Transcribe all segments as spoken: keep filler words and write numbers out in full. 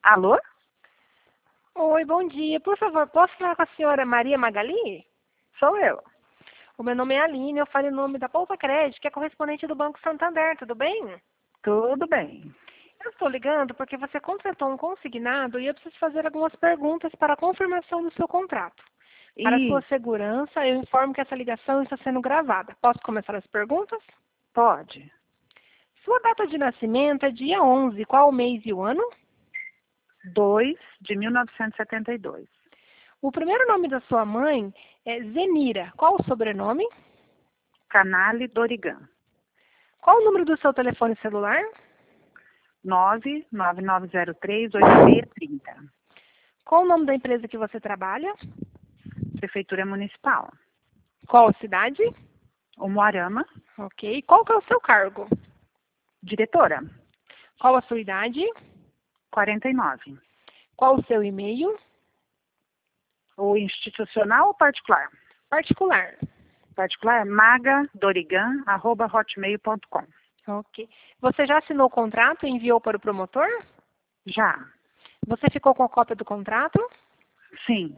Alô? Oi, bom dia. Por favor, posso falar com a senhora Maria Magali? Sou eu. O meu nome é Aline, eu falo em nome da Poupa Crédito, que é correspondente do Banco Santander, tudo bem? Tudo bem. Eu estou ligando porque você contratou um consignado e eu preciso fazer algumas perguntas para a confirmação do seu contrato. Para sua Isso, segurança, eu informo que essa ligação está sendo gravada. Posso começar as perguntas? pode. Sua data de nascimento é dia onze, qual o mês e o ano? dois de mil novecentos e setenta e dois. O primeiro nome da sua mãe é Zenira, qual o sobrenome? Canale Dorigan. Qual o número do seu telefone celular? nove nove nove zero três oito seis três zero. Qual o nome da empresa que você trabalha? Prefeitura Municipal. Qual cidade? Umuarama. Ok. Qual que é o seu cargo? Diretora. Qual a sua idade? quarenta e nove. Qual o seu e-mail? O institucional ou particular? Particular. Particular é magadorigan arroba hotmail ponto com. Ok. Você já assinou o contrato e enviou para o promotor? Já. Você ficou com a cópia do contrato? Sim.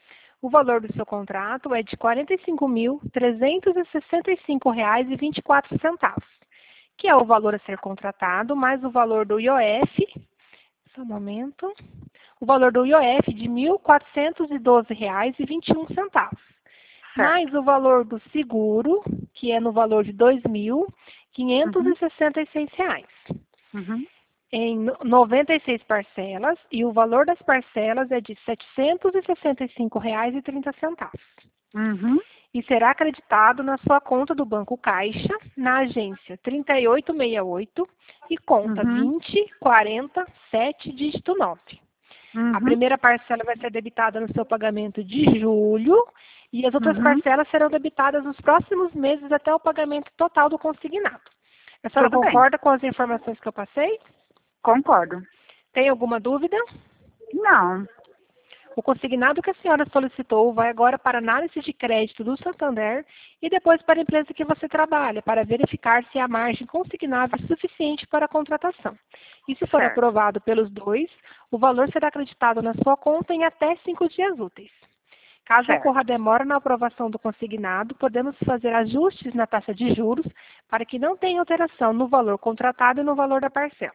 O valor do seu contrato é de quarenta e cinco mil, trezentos e sessenta e cinco reais e vinte e quatro centavos, que é o valor a ser contratado, mais o valor do I O F, só um momento, o valor do I O F de mil quatrocentos e doze reais e vinte e um centavos, mais Certo. o valor do seguro, que é no valor de dois mil quinhentos e sessenta e seis reais, Uhum. em no- noventa e seis parcelas, e o valor das parcelas é de setecentos e sessenta e cinco reais e trinta centavos. Uhum. E será acreditado na sua conta do Banco Caixa, na agência trinta e oito sessenta e oito e conta Uhum. vinte quarenta sete, dígito nove. A Uhum. primeira parcela vai ser debitada no seu pagamento de julho e as outras Uhum. parcelas serão debitadas nos próximos meses até o pagamento total do consignado. A senhora Tudo bem. concorda com as informações que eu passei? Concordo. Tem alguma dúvida? Não. O consignado que a senhora solicitou vai agora para análise de crédito do Santander e depois para a empresa que você trabalha, para verificar se a margem consignável é suficiente para a contratação. E se for Certo. aprovado pelos dois, o valor será acreditado na sua conta em até cinco dias úteis. Caso ocorra Certo. demora na aprovação do consignado, podemos fazer ajustes na taxa de juros para que não tenha alteração no valor contratado e no valor da parcela.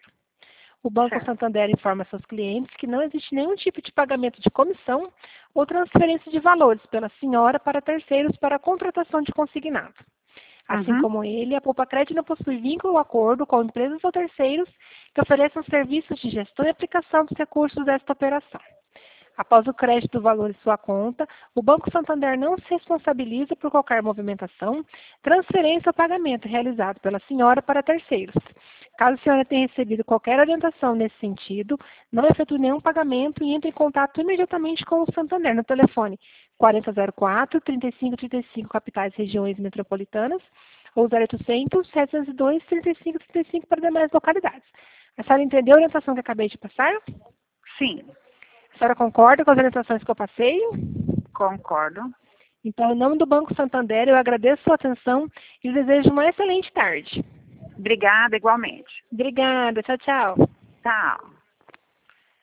O Banco Certo. Santander informa seus clientes que não existe nenhum tipo de pagamento de comissão ou transferência de valores pela senhora para terceiros para a contratação de consignado. Assim Uhum. como ele, a Poupa Crédito não possui vínculo ou acordo com empresas ou terceiros que ofereçam serviços de gestão e aplicação dos recursos desta operação. Após o crédito do valor em sua conta, o Banco Santander não se responsabiliza por qualquer movimentação, transferência ou pagamento realizado pela senhora para terceiros. Caso a senhora tenha recebido qualquer orientação nesse sentido, não efetue nenhum pagamento e entre em contato imediatamente com o Santander no telefone quarenta zero quatro, trinta e cinco trinta e cinco, capitais e regiões metropolitanas, ou zero oitocentos, setecentos e dois, trinta e cinco trinta e cinco para demais localidades. A senhora entendeu a orientação que acabei de passar? Sim. A senhora concorda com as orientações que eu passei? Concordo. Então, em nome do Banco Santander, eu agradeço a sua atenção e desejo uma excelente tarde. Obrigada, igualmente. Obrigada. Tchau, tchau. Tchau.